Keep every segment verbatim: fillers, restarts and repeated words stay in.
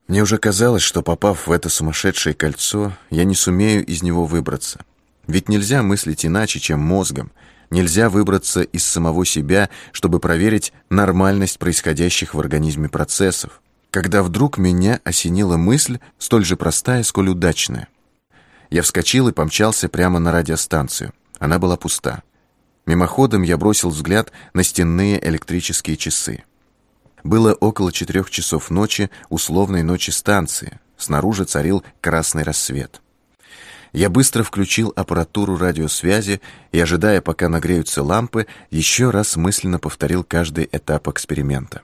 Мне уже казалось, что, попав в это сумасшедшее кольцо, я не сумею из него выбраться. Ведь нельзя мыслить иначе, чем мозгом. Нельзя выбраться из самого себя, чтобы проверить нормальность происходящих в организме процессов. Когда вдруг меня осенила мысль, столь же простая, сколь удачная. Я вскочил и помчался прямо на радиостанцию. Она была пуста. Мимоходом я бросил взгляд на стенные электрические часы. Было около четырех часов ночи условной ночи станции. Снаружи царил красный рассвет. Я быстро включил аппаратуру радиосвязи и, ожидая, пока нагреются лампы, еще раз мысленно повторил каждый этап эксперимента.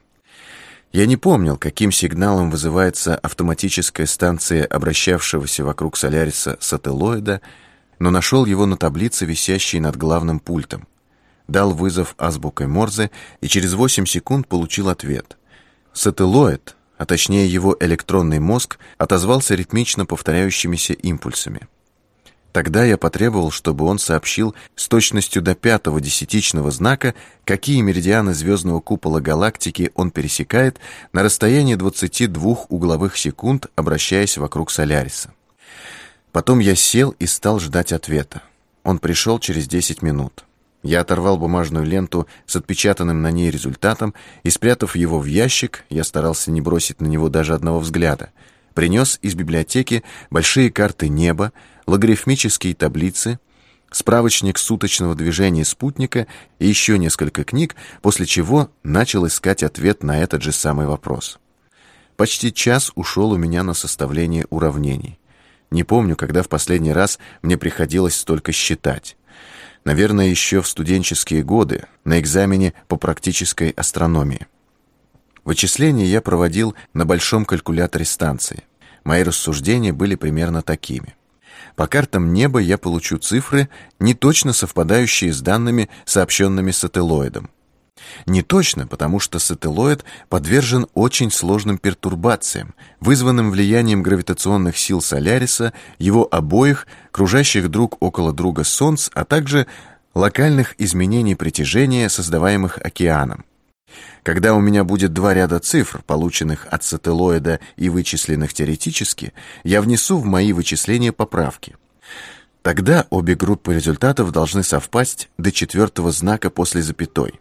Я не помнил, каким сигналом вызывается автоматическая станция обращавшегося вокруг Соляриса сателлоида, но нашел его на таблице, висящей над главным пультом. Дал вызов азбукой Морзе и через восемь секунд получил ответ. Сателлоид, а точнее его электронный мозг, отозвался ритмично повторяющимися импульсами. Тогда я потребовал, чтобы он сообщил с точностью до пятого десятичного знака, какие меридианы звездного купола галактики он пересекает на расстоянии двадцати двух угловых секунд, обращаясь вокруг Соляриса. Потом я сел и стал ждать ответа. Он пришел через десять минут. Я оторвал бумажную ленту с отпечатанным на ней результатом и, спрятав его в ящик, я старался не бросить на него даже одного взгляда, принес из библиотеки большие карты неба, логарифмические таблицы, справочник суточного движения спутника и еще несколько книг, после чего начал искать ответ на этот же самый вопрос. Почти час ушел у меня на составление уравнений. Не помню, когда в последний раз мне приходилось столько считать. Наверное, еще в студенческие годы, на экзамене по практической астрономии. Вычисления я проводил на большом калькуляторе станции. Мои рассуждения были примерно такими. По картам неба я получу цифры, не точно совпадающие с данными, сообщенными сателлоидом. Не точно, потому что сателлоид подвержен очень сложным пертурбациям, вызванным влиянием гравитационных сил Соляриса, его обоих, кружащих друг около друга Солнц, а также локальных изменений притяжения, создаваемых океаном. Когда у меня будет два ряда цифр, полученных от сателлоида и вычисленных теоретически, я внесу в мои вычисления поправки. Тогда обе группы результатов должны совпасть до четвертого знака после запятой.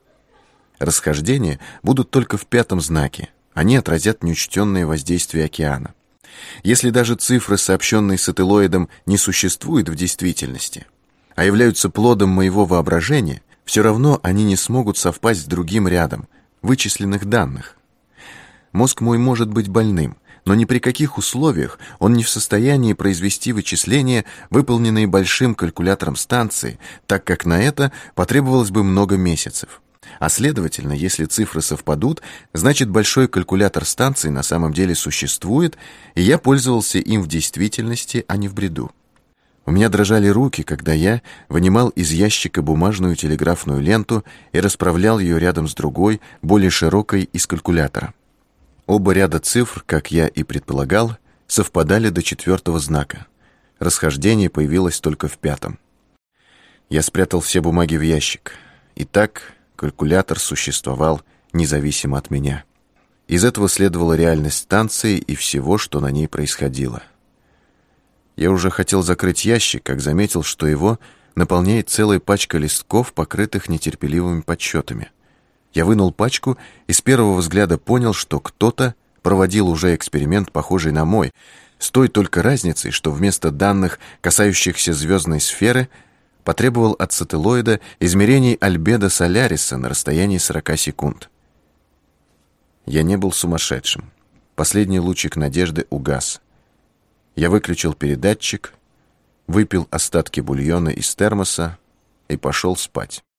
Расхождения будут только в пятом знаке. Они отразят неучтенные воздействия океана. Если даже цифры, сообщенные сателлоидом, не существуют в действительности, а являются плодом моего воображения, все равно они не смогут совпасть с другим рядом вычисленных данных. Мозг мой может быть больным, но ни при каких условиях он не в состоянии произвести вычисления, выполненные большим калькулятором станции, так как на это потребовалось бы много месяцев. А следовательно, если цифры совпадут, значит большой калькулятор станции на самом деле существует, и я пользовался им в действительности, а не в бреду. У меня дрожали руки, когда я вынимал из ящика бумажную телеграфную ленту и расправлял ее рядом с другой, более широкой, из калькулятора. Оба ряда цифр, как я и предполагал, совпадали до четвертого знака. Расхождение появилось только в пятом. Я спрятал все бумаги в ящик. Итак, калькулятор существовал независимо от меня. Из этого следовала реальность станции и всего, что на ней происходило. Я уже хотел закрыть ящик, как заметил, что его наполняет целая пачка листков, покрытых нетерпеливыми подсчетами. Я вынул пачку и с первого взгляда понял, что кто-то проводил уже эксперимент, похожий на мой, с той только разницей, что вместо данных, касающихся звездной сферы, потребовал от сателлоида измерений альбедо Соляриса на расстоянии сорока секунд. Я не был сумасшедшим. Последний лучик надежды угас. Я выключил передатчик, выпил остатки бульона из термоса и пошел спать.